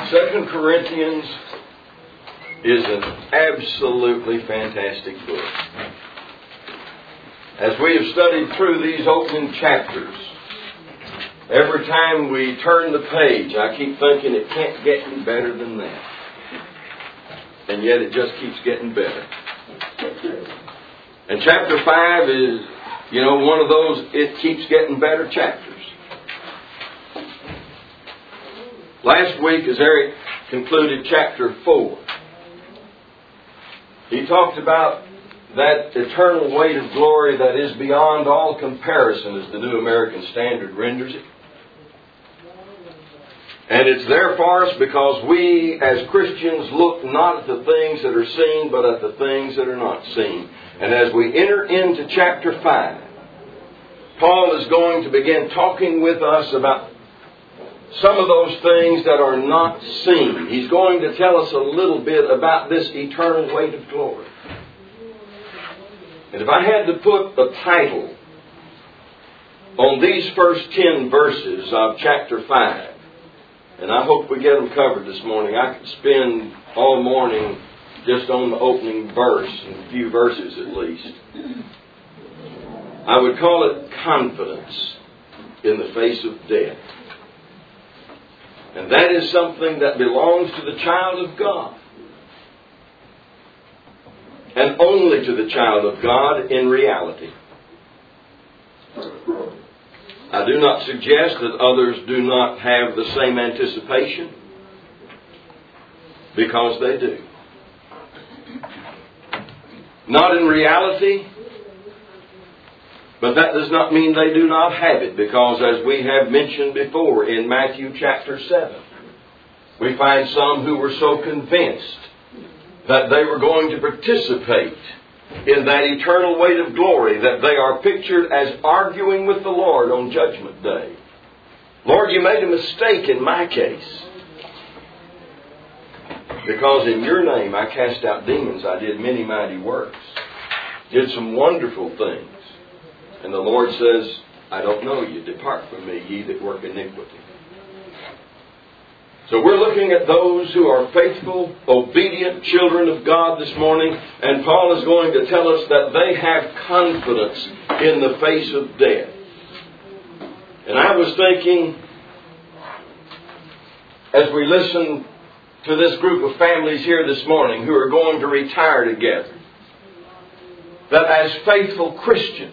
2 Corinthians is an absolutely fantastic book. As we have studied through these opening chapters, every time we turn the page, I keep thinking it can't get any better than that. And yet it just keeps getting better. And chapter 5 is, one of those it keeps getting better chapters. Last week, as Eric concluded chapter 4, he talked about that eternal weight of glory that is beyond all comparison, as the New American Standard renders it. And it's there for us because we, as Christians, look not at the things that are seen, but at the things that are not seen. And as we enter into chapter 5, Paul is going to begin talking with us about some of those things that are not seen. He's going to tell us a little bit about this eternal weight of glory. And if I had to put a title on these first 10 verses of chapter 5, and I hope we get them covered this morning. I could spend all morning just on the opening verse, and a few verses at least. I would call it confidence in the face of death. And that is something that belongs to the child of God. And only to the child of God in reality. I do not suggest that others do not have the same anticipation, because they do. Not in reality, but that does not mean they do not have it, because as we have mentioned before in Matthew chapter 7, we find some who were so convinced that they were going to participate in that eternal weight of glory that they are pictured as arguing with the Lord on Judgment Day. Lord, you made a mistake in my case, because in your name I cast out demons, I did many mighty works, did some wonderful things. And the Lord says, I don't know you. Depart from me, ye that work iniquity. So we're looking at those who are faithful, obedient children of God this morning. And Paul is going to tell us that they have confidence in the face of death. And I was thinking, as we listen to this group of families here this morning who are going to retire together, that as faithful Christians,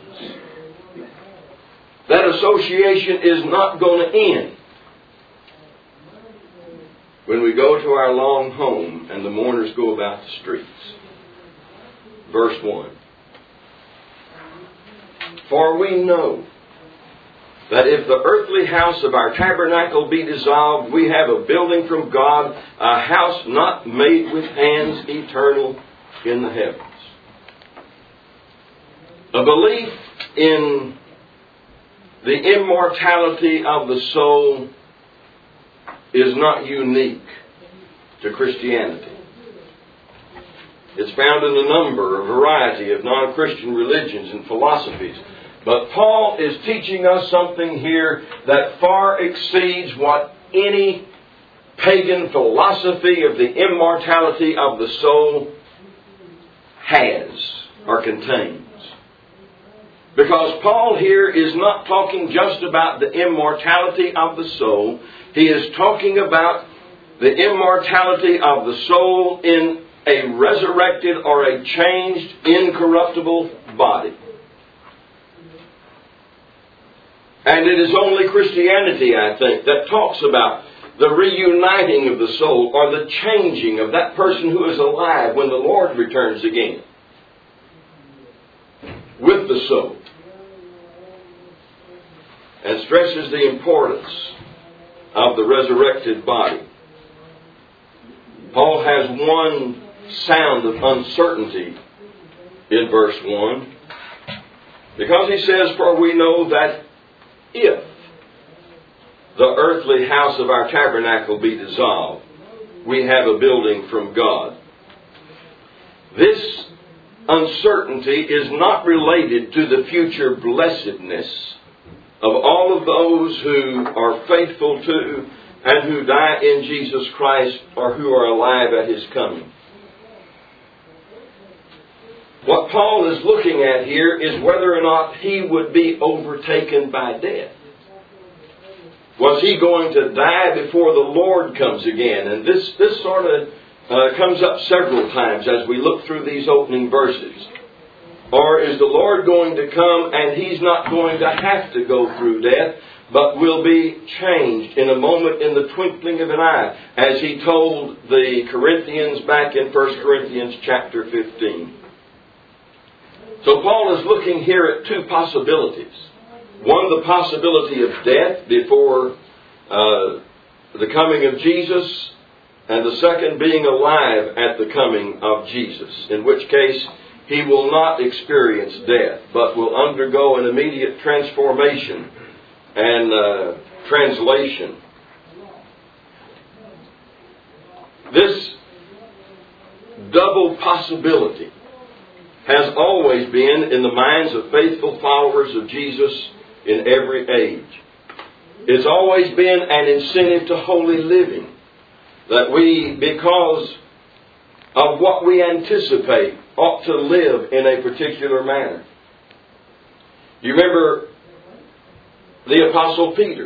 that association is not going to end when we go to our long home and the mourners go about the streets. Verse 1. For we know that if the earthly house of our tabernacle be dissolved, we have a building from God, a house not made with hands, eternal in the heavens. A belief in the immortality of the soul is not unique to Christianity. It's found in a variety of non-Christian religions and philosophies. But Paul is teaching us something here that far exceeds what any pagan philosophy of the immortality of the soul has or contains. Because Paul here is not talking just about the immortality of the soul. He is talking about the immortality of the soul in a resurrected or a changed, incorruptible body. And it is only Christianity, I think, that talks about the reuniting of the soul or the changing of that person who is alive when the Lord returns again with the soul. And stresses the importance of the resurrected body. Paul has one sound of uncertainty in verse 1. Because he says, for we know that if the earthly house of our tabernacle be dissolved, we have a building from God. This uncertainty is not related to the future blessedness of all of those who are faithful to and who die in Jesus Christ or who are alive at His coming. What Paul is looking at here is whether or not he would be overtaken by death. Was he going to die before the Lord comes again? And this sort of comes up several times as we look through these opening verses. Or is the Lord going to come and He's not going to have to go through death, but will be changed in a moment, in the twinkling of an eye, as He told the Corinthians back in 1 Corinthians chapter 15. So Paul is looking here at two possibilities. One, the possibility of death before the coming of Jesus, and the second, being alive at the coming of Jesus, in which case he will not experience death, but will undergo an immediate transformation and translation. This double possibility has always been in the minds of faithful followers of Jesus in every age. It's always been an incentive to holy living, that we, because of what we anticipate, ought to live in a particular manner. You remember the Apostle Peter.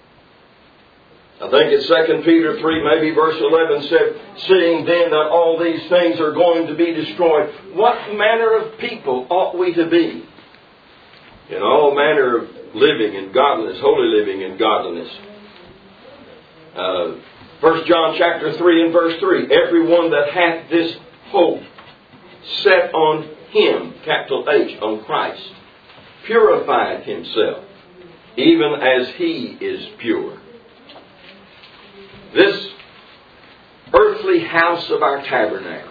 I think it's 2 Peter 3, maybe verse 11 said, "Seeing then that all these things are going to be destroyed, what manner of people ought we to be? In all manner of living in godliness, holy living in godliness." 1 John chapter 3 and verse 3, "Everyone that hath this hope set on Him," capital H, on Christ, "purified himself, even as He is pure." This earthly house of our tabernacle,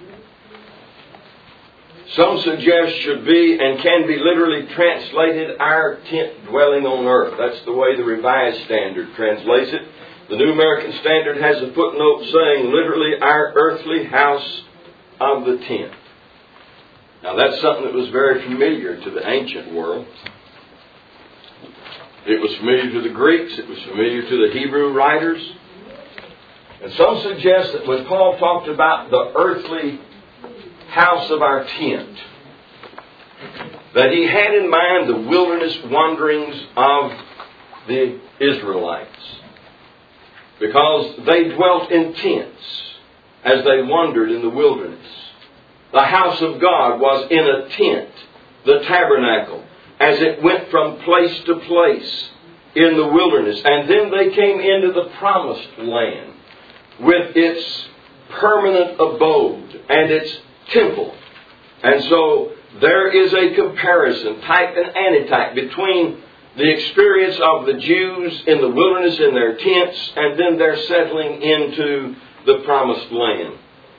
some suggest should be and can be literally translated our tent dwelling on earth. That's the way the Revised Standard translates it. The New American Standard has a footnote saying literally our earthly house of the tent. Now that's something that was very familiar to the ancient world. It was familiar to the Greeks. It was familiar to the Hebrew writers. And some suggest that when Paul talked about the earthly house of our tent, that he had in mind the wilderness wanderings of the Israelites. Because they dwelt in tents as they wandered in the wilderness. The house of God was in a tent, the tabernacle, as it went from place to place in the wilderness. And then they came into the promised land with its permanent abode and its temple. And so there is a comparison, type and antitype, between the experience of the Jews in the wilderness in their tents and then their settling into the promised land.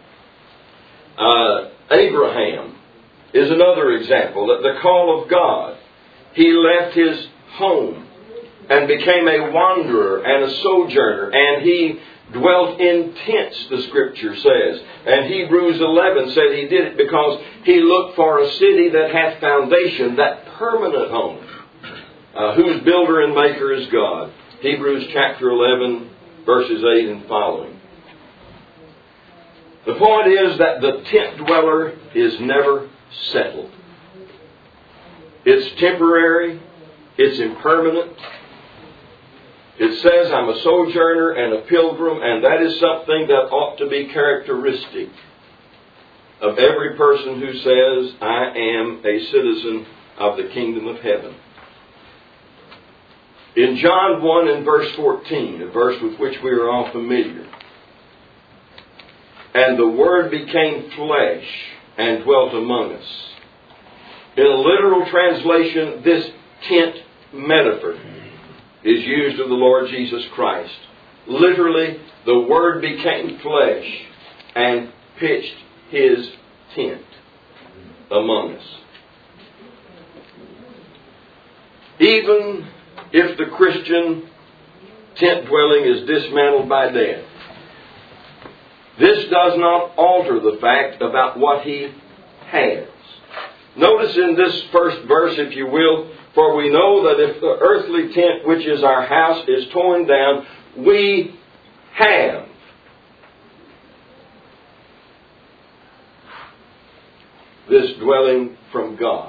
Abraham is another example. That the call of God, he left his home and became a wanderer and a sojourner, and he dwelt in tents, the Scripture says. And Hebrews 11 said he did it because he looked for a city that hath foundation, that permanent home, whose builder and maker is God. Hebrews chapter 11, verses 8 and following. The point is that the tent dweller is never settled. It's temporary. It's impermanent. It says, "I'm a sojourner and a pilgrim," and that is something that ought to be characteristic of every person who says, "I am a citizen of the kingdom of heaven." In John 1 and verse 14, a verse with which we are all familiar, "And the Word became flesh and dwelt among us." In a literal translation, this tent metaphor is used of the Lord Jesus Christ. Literally, the Word became flesh and pitched His tent among us. Even if the Christian tent dwelling is dismantled by death, this does not alter the fact about what he has. Notice in this first verse, if you will, "For we know that if the earthly tent which is our house is torn down, we have. This dwelling from God.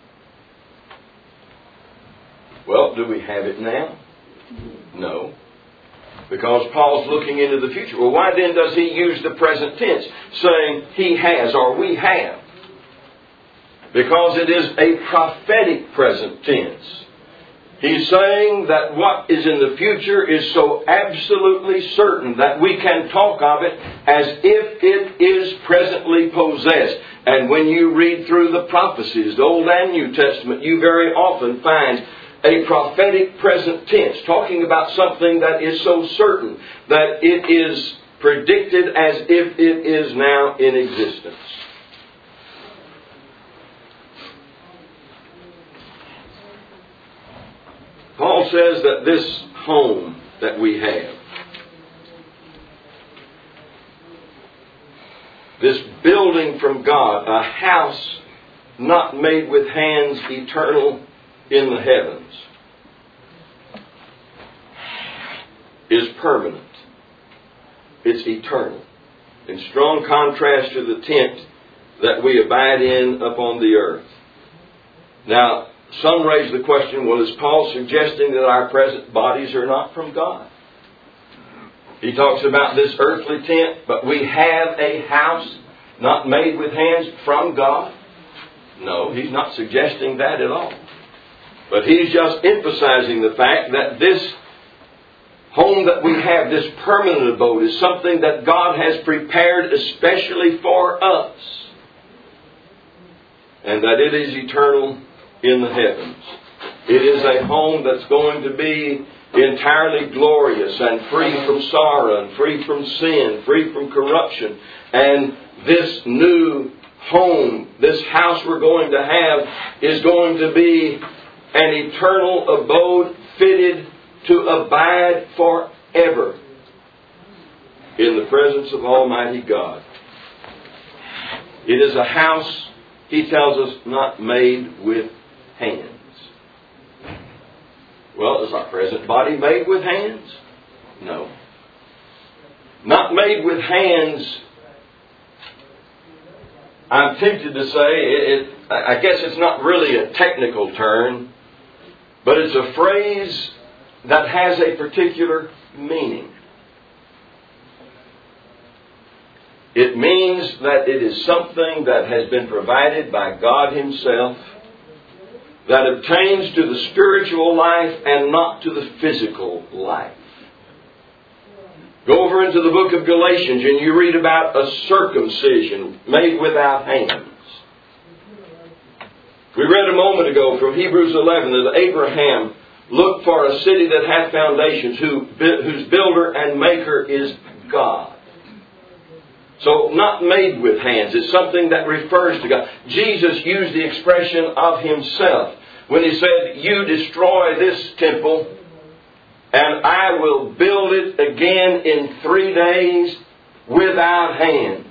Well, do we have it now? No. Because Paul's looking into the future. Well, why then does he use the present tense, saying he has or we have? Because it is a prophetic present tense. He's saying that what is in the future is so absolutely certain that we can talk of it as if it is presently possessed. And when you read through the prophecies, the Old and New Testament, you very often find a prophetic present tense, talking about something that is so certain that it is predicted as if it is now in existence. Paul says that this home that we have, this building from God, a house not made with hands, eternal in the heavens, is permanent. It's eternal. In strong contrast to the tent that we abide in upon the earth. Now, some raise the question, well, is Paul suggesting that our present bodies are not from God? He talks about this earthly tent, but we have a house not made with hands from God? No, he's not suggesting that at all. But he's just emphasizing the fact that this home that we have, this permanent abode, is something that God has prepared especially for us. And that it is eternal in the heavens. It is a home that's going to be entirely glorious and free from sorrow and free from sin, free from corruption. And this new home, this house we're going to have, is going to be an eternal abode fitted to abide forever in the presence of Almighty God. It is a house, he tells us, not made with hands. Well, is our present body made with hands? No. Not made with hands, I'm tempted to say, I guess it's not really a technical term, but it's a phrase that has a particular meaning. It means that it is something that has been provided by God Himself that obtains to the spiritual life and not to the physical life. Go over into the book of Galatians and you read about a circumcision made without hands. We read a moment ago from Hebrews 11 that Abraham looked for a city that had foundations, whose builder and maker is God. So not made with hands. It's something that refers to God. Jesus used the expression of Himself when He said, "You destroy this temple and I will build it again in 3 days without hands."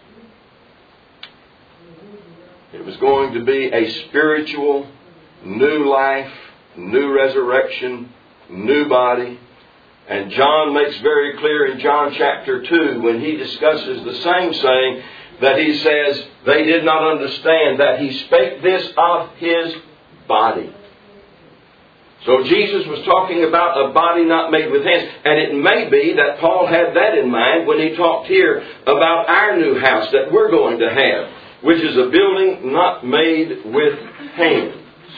It was going to be a spiritual, new life, new resurrection, new body. And John makes very clear in John chapter 2, when he discusses the same saying, that he says, they did not understand that He spake this of His body. So Jesus was talking about a body not made with hands. And it may be that Paul had that in mind when he talked here about our new house that we're going to have, which is a building not made with hands.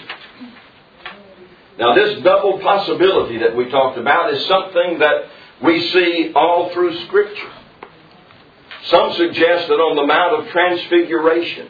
Now, this double possibility that we talked about is something that we see all through Scripture. Some suggest that on the Mount of Transfiguration,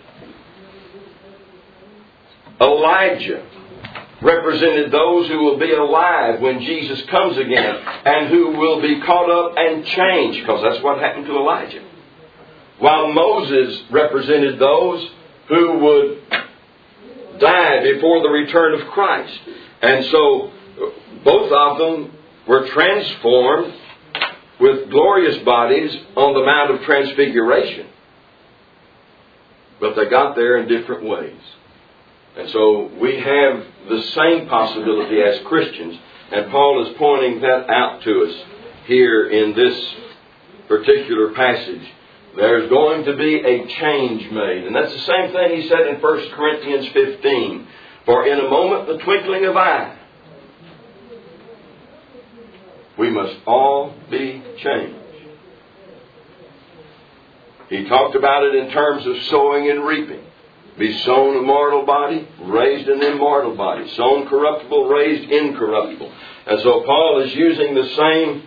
Elijah represented those who will be alive when Jesus comes again and who will be caught up and changed, because that's what happened to Elijah. While Moses represented those who would die before the return of Christ. And so both of them were transformed with glorious bodies on the Mount of Transfiguration. But they got there in different ways. And so we have the same possibility as Christians. And Paul is pointing that out to us here in this particular passage. There's going to be a change made. And that's the same thing he said in 1 Corinthians 15. For in a moment, the twinkling of an eye, we must all be changed. He talked about it in terms of sowing and reaping. Be sown a mortal body, raised an immortal body. Sown corruptible, raised incorruptible. And so Paul is using the same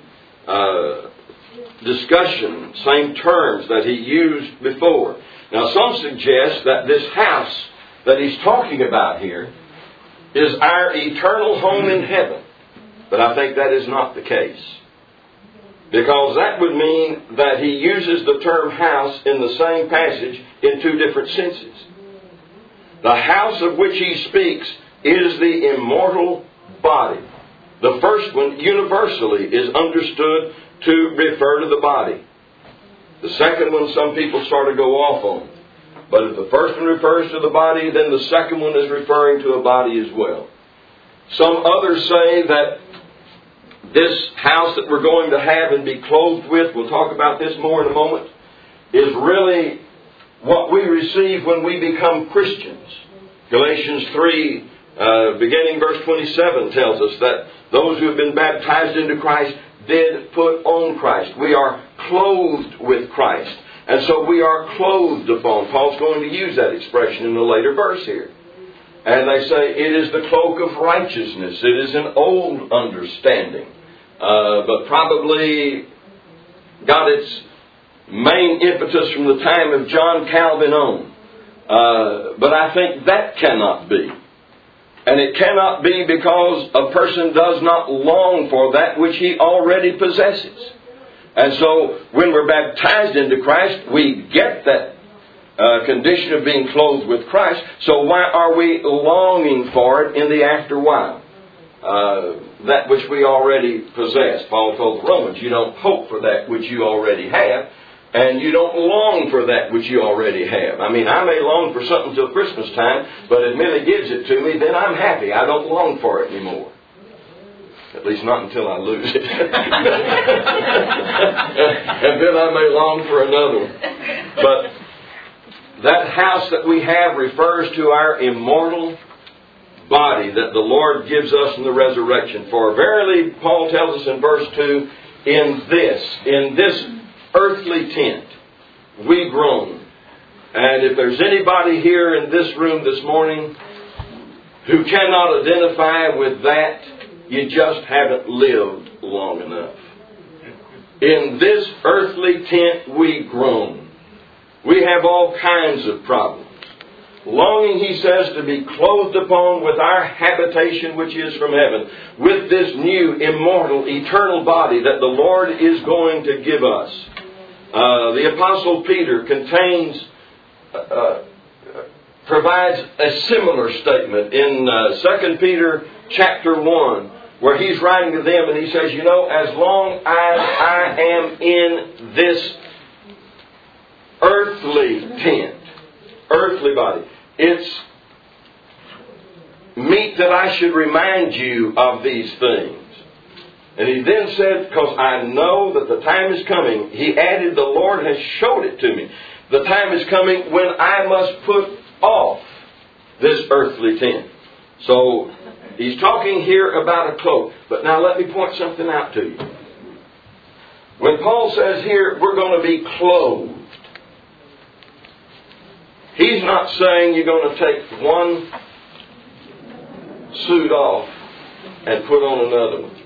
discussion, same terms that he used before. Now some suggest that this house that he's talking about here is our eternal home in heaven. But I think that is not the case. Because that would mean that he uses the term house in the same passage in two different senses. The house of which he speaks is the immortal body. The first one universally is understood to refer to the body. The second one some people sort of go off on. But if the first one refers to the body, then the second one is referring to a body as well. Some others say that this house that we're going to have and be clothed with, we'll talk about this more in a moment, is really what we receive when we become Christians. Galatians 3, beginning verse 27, tells us that those who have been baptized into Christ did put on Christ. We are clothed with Christ. And so we are clothed upon. Paul's going to use that expression in a later verse here. And they say it is the cloak of righteousness. It is an old understanding. But probably got its main impetus from the time of John Calvin on. But I think that cannot be. And it cannot be because a person does not long for that which he already possesses. And so when we're baptized into Christ, we get that condition of being clothed with Christ. So why are we longing for it in the after while? That which we already possess. Paul told the Romans, you don't hope for that which you already have, and you don't long for that which you already have. I mean, I may long for something till Christmas time, but if Millie gives it to me, then I'm happy. I don't long for it anymore. At least not until I lose it. And then I may long for another one. But that house that we have refers to our immortal body that the Lord gives us in the resurrection. For verily, Paul tells us in verse 2, in this earthly tent, we groan. And if there's anybody here in this room this morning who cannot identify with that, you just haven't lived long enough. In this earthly tent we groan. We have all kinds of problems. Longing, he says, to be clothed upon with our habitation which is from heaven, with this new, immortal, eternal body that the Lord is going to give us. The Apostle Peter provides a similar statement in 2 Peter chapter 1, where he's writing to them and he says, you know, as long as I am in this earthly tent, earthly body, it's meet that I should remind you of these things. And he then said, because I know that the time is coming, he added, the Lord has showed it to me. The time is coming when I must put off this earthly tent. So he's talking here about a cloak. But now let me point something out to you. When Paul says here, we're going to be clothed, he's not saying you're going to take one suit off and put on another one.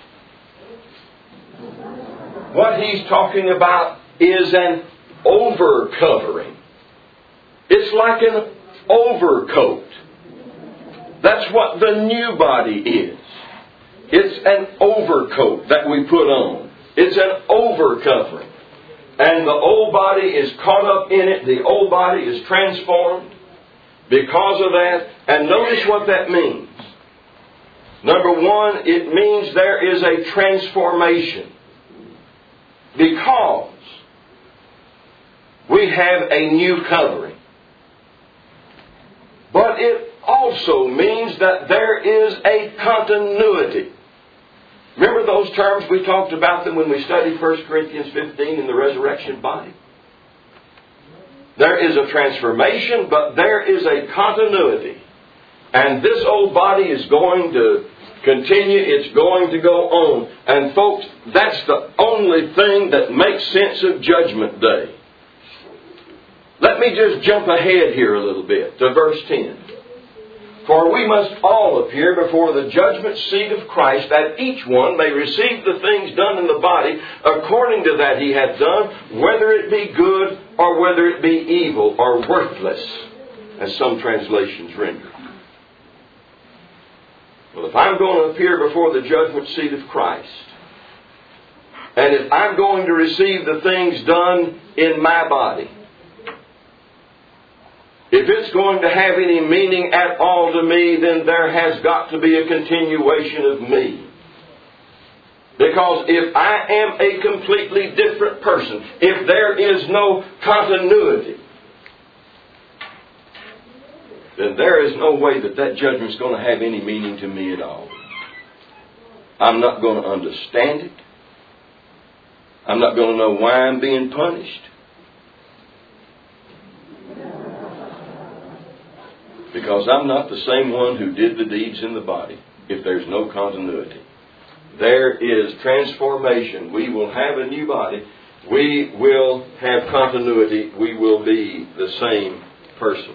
What he's talking about is an overcovering. It's like an overcoat. That's what the new body is. It's an overcoat that we put on. It's an overcovering. And the old body is caught up in it. The old body is transformed because of that. And notice what that means. Number one, it means there is a transformation. Because we have a new covering. But it also means that there is a continuity. Remember those terms? We talked about them when we studied 1 Corinthians 15 in the resurrection body. There is a transformation, but there is a continuity. And this old body is going to continue. It's going to go on. And folks, that's the only thing that makes sense of Judgment Day. Let me just jump ahead here a little bit to verse 10. For we must all appear before the judgment seat of Christ, that each one may receive the things done in the body according to that he hath done, whether it be good or whether it be evil or worthless, as some translations render. Well, if I'm going to appear before the judgment seat of Christ, and if I'm going to receive the things done in my body, if it's going to have any meaning at all to me, then there has got to be a continuation of me. Because if I am a completely different person, if there is no continuity, then there is no way that that judgment is going to have any meaning to me at all. I'm not going to understand it. I'm not going to know why I'm being punished. Because I'm not the same one who did the deeds in the body, if there's no continuity. There is transformation. We will have a new body. We will have continuity. We will be the same person.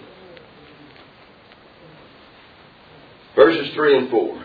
Verses 3 and 4.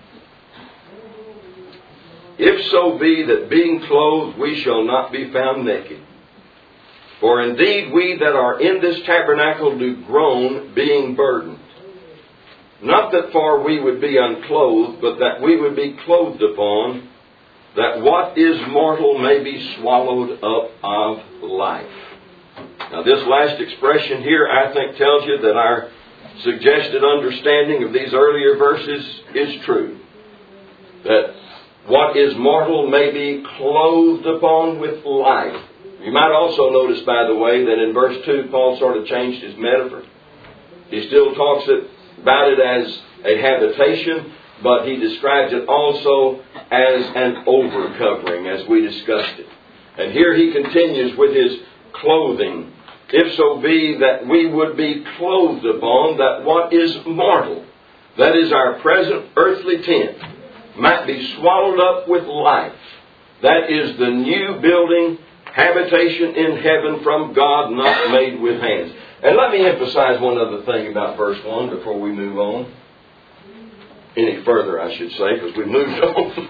If so be that being clothed we shall not be found naked. For indeed we that are in this tabernacle do groan, being burdened. Not that for we would be unclothed, but that we would be clothed upon, that what is mortal may be swallowed up of life. Now this last expression here, I think, tells you that our suggested understanding of these earlier verses is true. That what is mortal may be clothed upon with life. You might also notice, by the way, that in verse 2, Paul sort of changed his metaphor. He still talks about it as a habitation, but he describes it also as an overcovering, as we discussed it. And here he continues with his clothing. If so be that we would be clothed upon, that what is mortal, that is our present earthly tent, might be swallowed up with life. That is the new building, habitation in heaven from God, not made with hands. And let me emphasize one other thing about verse 1 before we move on. Any further, I should say, because we moved on.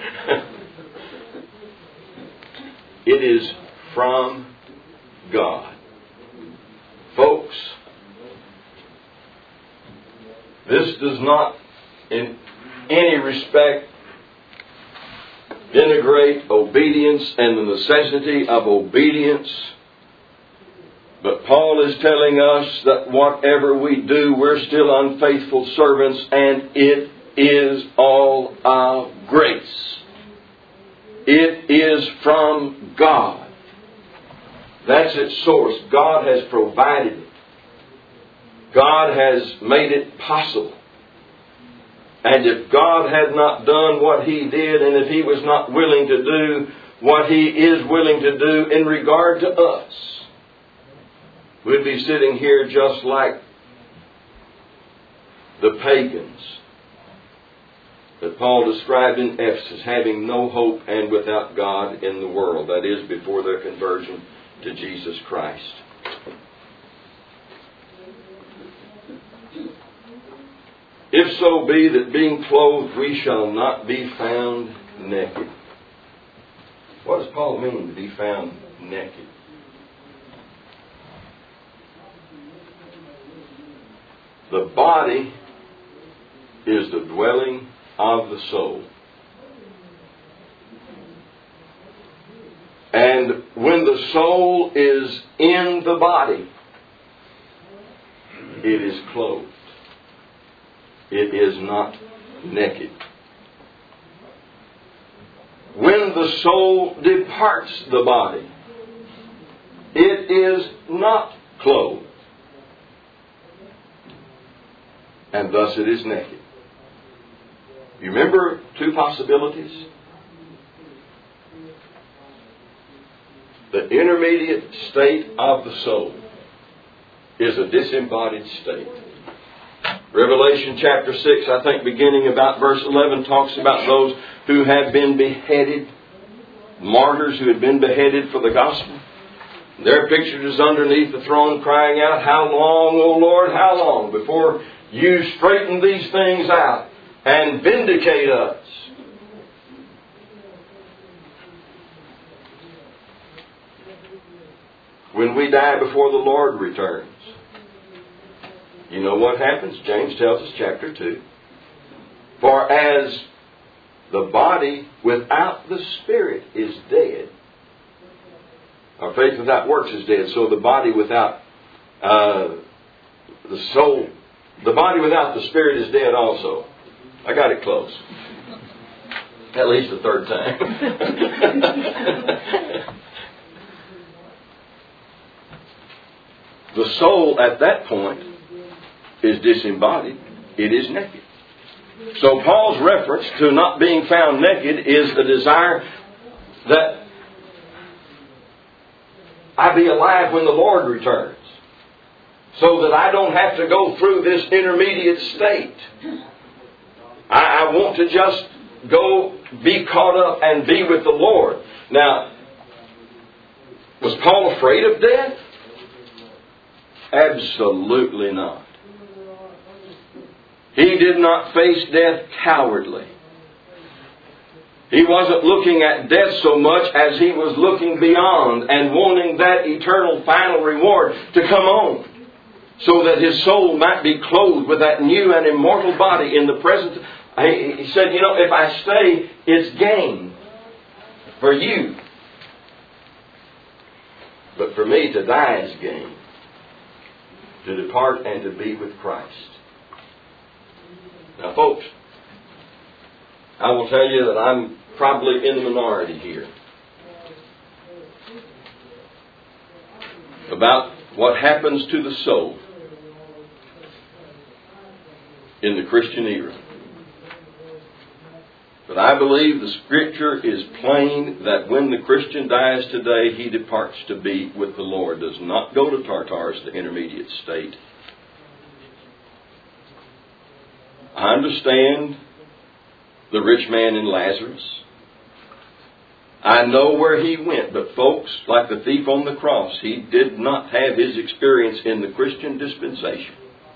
It is from God. Folks, this does not in any respect denigrate obedience and the necessity of obedience. But Paul is telling us that whatever we do, we're still unfaithful servants, and it is all of grace. It is from God. That's its source. God has provided it. God has made it possible. And if God had not done what He did, and if He was not willing to do what He is willing to do in regard to us, we'd be sitting here just like the pagans that Paul described in Ephesus, having no hope and without God in the world. That is, before their conversion to Jesus Christ. If so be that being clothed we shall not be found naked. What does Paul mean to be found naked? The body is the dwelling of the soul. And when the soul is in the body, it is clothed. It is not naked. When the soul departs the body, it is not clothed. And thus it is naked. You remember two possibilities? The intermediate state of the soul is a disembodied state. Revelation chapter 6, I think beginning about verse 11, talks about those who had been beheaded, martyrs who had been beheaded for the gospel. Their picture is underneath the throne crying out, "How long, O Lord, how long, before you straighten these things out and vindicate us?" When we die before the Lord returns, you know what happens? James tells us, chapter 2. For as the body without the spirit is dead, our faith without works is dead. So the body without the soul, the body without the spirit is dead also. I got it close. At least the third time. The soul at that point is disembodied. It is naked. So Paul's reference to not being found naked is the desire that I be alive when the Lord returns, so that I don't have to go through this intermediate state. I want to just go be caught up and be with the Lord. Now, was Paul afraid of death? Absolutely not. He did not face death cowardly. He wasn't looking at death so much as he was looking beyond and wanting that eternal final reward to come on, so that his soul might be clothed with that new and immortal body in the presence. He said, you know, if I stay, it's gain for you. But for me, to die is gain. To depart and to be with Christ. Now, folks, I will tell you that I'm probably in the minority here about what happens to the soul in the Christian era. But I believe the Scripture is plain that when the Christian dies today, he departs to be with the Lord. Does not go to Tartarus, the intermediate state. I understand the rich man and Lazarus. I know where he went, but folks, like the thief on the cross, he did not have his experience in the Christian dispensation.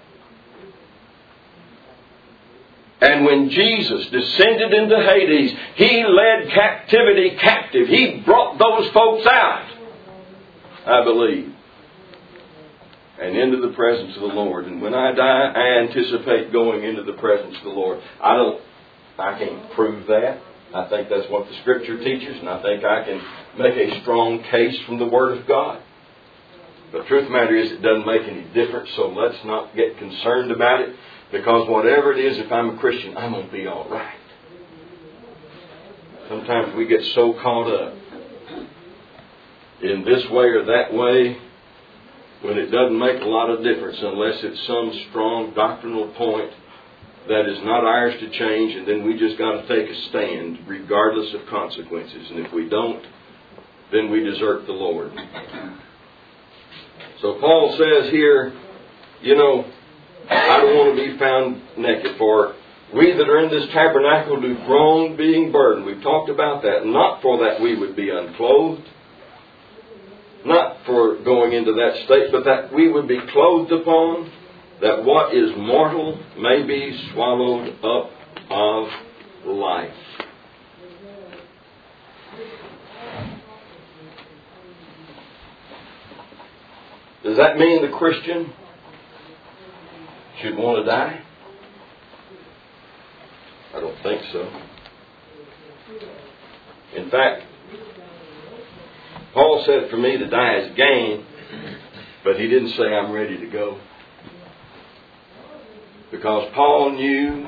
And when Jesus descended into Hades, He led captivity captive. He brought those folks out, I believe, and into the presence of the Lord. And when I die, I anticipate going into the presence of the Lord. I can't prove that. I think that's what the Scripture teaches, and I think I can make a strong case from the Word of God. But the truth of the matter is, it doesn't make any difference, so let's not get concerned about it. Because whatever it is, if I'm a Christian, I'm going to be all right. Sometimes we get so caught up in this way or that way when it doesn't make a lot of difference unless it's some strong doctrinal point that is not ours to change, and then we just got to take a stand regardless of consequences. And if we don't, then we desert the Lord. So Paul says here, you know, I don't want to be found naked, for we that are in this tabernacle do groan being burdened. We've talked about that. Not for that we would be unclothed, not for going into that state, but that we would be clothed upon, that what is mortal may be swallowed up of life. Does that mean the Christian should want to die? I don't think so. In fact, Paul said for me to die is gain, but he didn't say I'm ready to go. Because Paul knew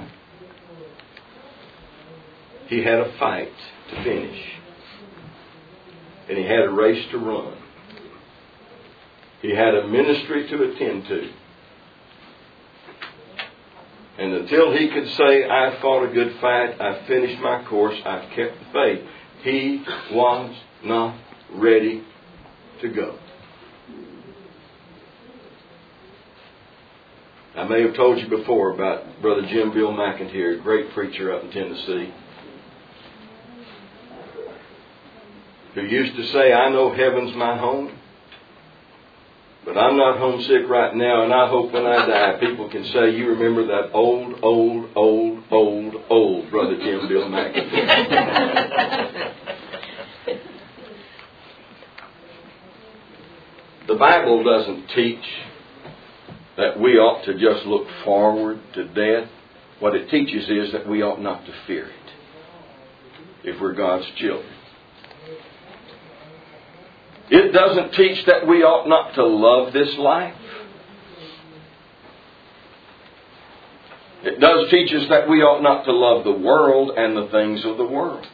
he had a fight to finish. And he had a race to run. He had a ministry to attend to. And until he could say, I've fought a good fight, I've finished my course, I've kept the faith, he was not ready to go. I may have told you before about Brother Jim Bill McIntyre, a great preacher up in Tennessee, who used to say, I know heaven's my home, but I'm not homesick right now, and I hope when I die people can say, you remember that old Brother Jim Bill McIntyre. The Bible doesn't teach that we ought to just look forward to death. What it teaches is that we ought not to fear it if we're God's children. It doesn't teach that we ought not to love this life. It does teach us that we ought not to love the world and the things of the world.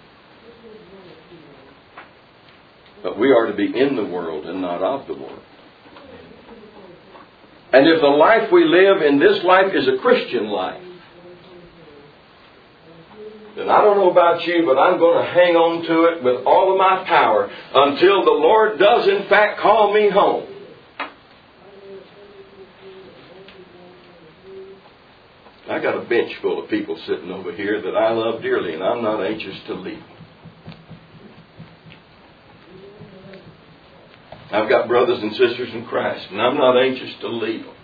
But we are to be in the world and not of the world. And if the life we live in this life is a Christian life, then I don't know about you, but I'm going to hang on to it with all of my power until the Lord does in fact call me home. I got a bench full of people sitting over here that I love dearly, and I'm not anxious to leave. I've got brothers and sisters in Christ, and I'm not anxious to leave them.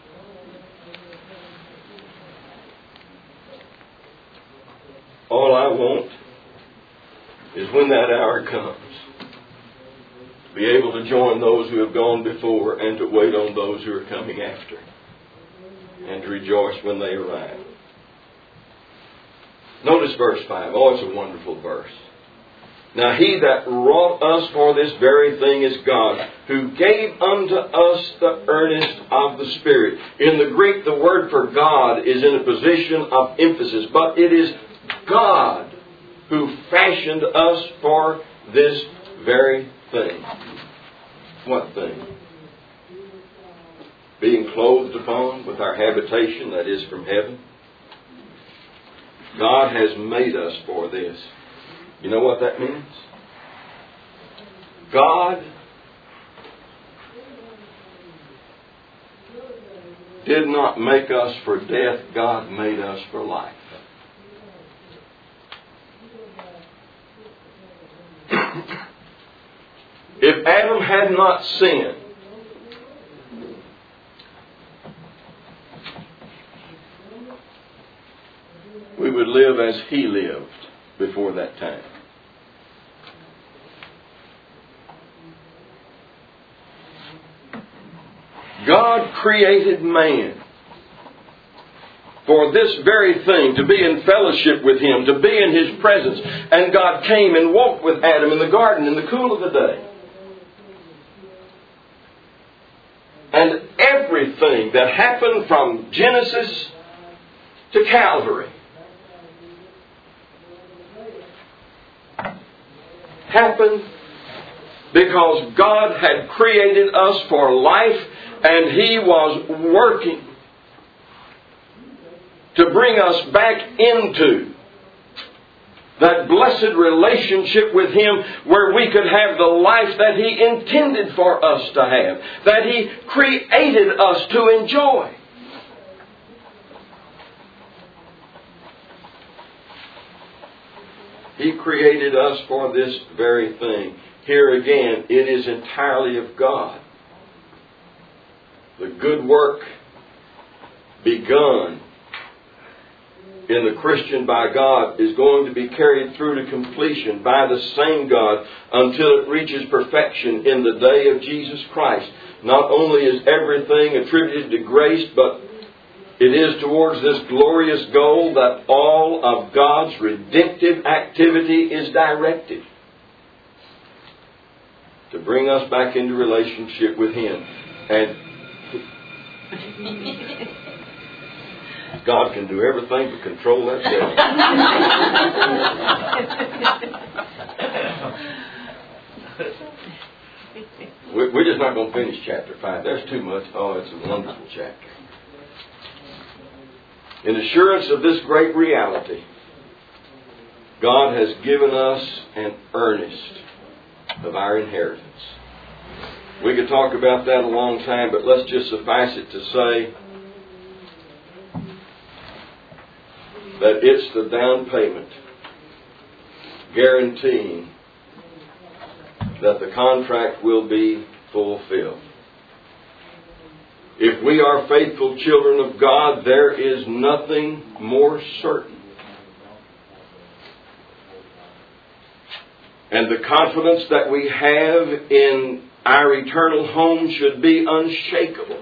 All I want is when that hour comes, to be able to join those who have gone before and to wait on those who are coming after, and to rejoice when they arrive. Notice verse 5. Oh, it's a wonderful verse. Now he that wrought us for this very thing is God, who gave unto us the earnest of the Spirit. In the Greek, the word for God is in a position of emphasis, but it is God who fashioned us for this very thing. What thing? Being clothed upon with our habitation that is from heaven. God has made us for this. You know what that means? God did not make us for death. God made us for life. If Adam had not sinned, we would live as he lived before that time. God created man for this very thing, to be in fellowship with him, to be in his presence. And God came and walked with Adam in the garden in the cool of the day. And everything that happened from Genesis to Calvary happened because God had created us for life, and he was working to bring us back into that blessed relationship with him, where we could have the life that he intended for us to have, that he created us to enjoy. He created us for this very thing. Here again, it is entirely of God. The good work begun in the Christian by God is going to be carried through to completion by the same God until it reaches perfection in the day of Jesus Christ. Not only is everything attributed to grace, but it is towards this glorious goal that all of God's redemptive activity is directed. To bring us back into relationship with him. And God can do everything but control that devil. We're just not going to finish chapter 5. There's too much. Oh, it's a wonderful chapter. In assurance of this great reality, God has given us an earnest of our inheritance. We could talk about that a long time, but let's just suffice it to say that it's the down payment guaranteeing that the contract will be fulfilled. If we are faithful children of God, there is nothing more certain. And the confidence that we have in our eternal home should be unshakable.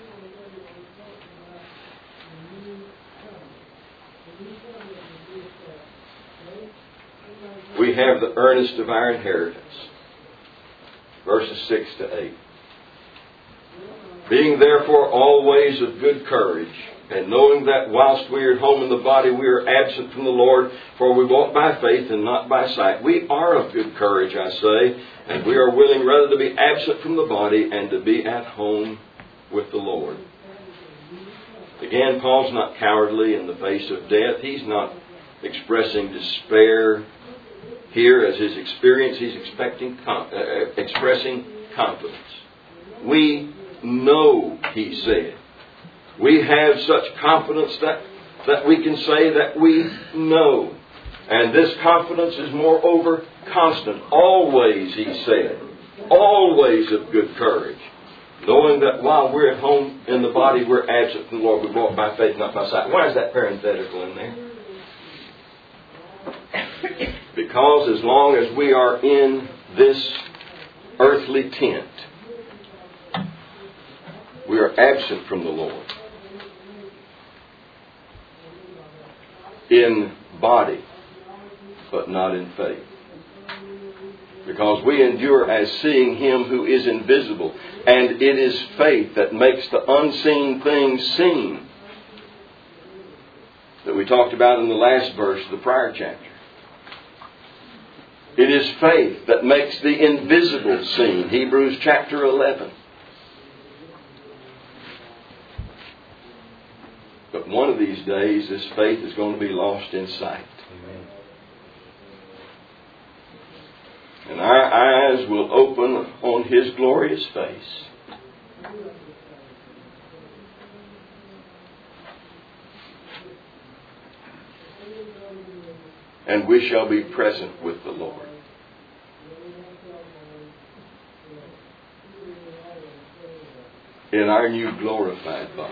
We have the earnest of our inheritance. Verses 6 to 8. Being therefore always of good courage, and knowing that whilst we are at home in the body, we are absent from the Lord, for we walk by faith and not by sight. We are of good courage, I say, and we are willing rather to be absent from the body and to be at home with the Lord. Again, Paul's not cowardly in the face of death. He's not expressing despair here as his experience. He's expressing confidence. We know, he said. We have such confidence that we can say that we know. And this confidence is moreover constant. Always, he said. Always of good courage. Knowing that while we're at home in the body, we're absent from the Lord. We walk by faith, not by sight. Why is that parenthetical in there? Because as long as we are in this earthly tent, we are absent from the Lord. In body, but not in faith. Because we endure as seeing Him who is invisible. And it is faith that makes the unseen things seen. That we talked about in the last verse of the prior chapter. It is faith that makes the invisible seen. Hebrews chapter 11. But one of these days, this faith is going to be lost in sight. Amen. And our eyes will open on His glorious face. And we shall be present with the Lord. In our new glorified body.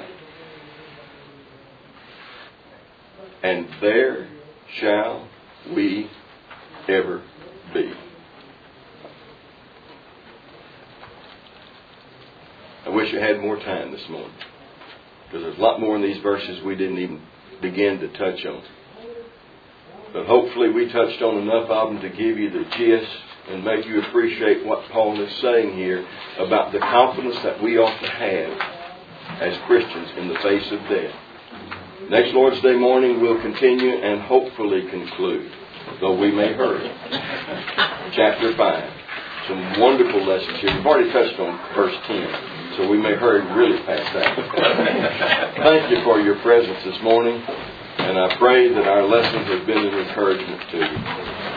And there shall we ever be. I wish I had more time this morning. Because there's a lot more in these verses we didn't even begin to touch on. But hopefully we touched on enough of them to give you the gist and make you appreciate what Paul is saying here about the confidence that we ought to have as Christians in the face of death. Next Lord's Day morning we'll continue and hopefully conclude, though we may hurry. Chapter 5. Some wonderful lessons here. We've already touched on verse 10, so we may hurry really past that. Thank you for your presence this morning, and I pray that our lesson has been an encouragement to you.